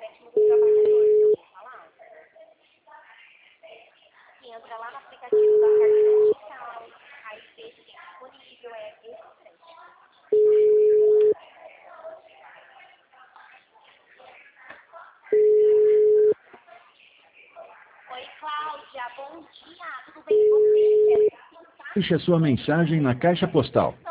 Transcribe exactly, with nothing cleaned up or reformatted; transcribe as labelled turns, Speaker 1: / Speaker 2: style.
Speaker 1: aplicativo do trabalhador, já ouviu falar? E entra lá no aplicativo da carteira digital, aí vê se tem disponível, é esse site. Oi, Cláudia, bom dia, tudo bem com você?
Speaker 2: Deixe a sua mensagem na caixa postal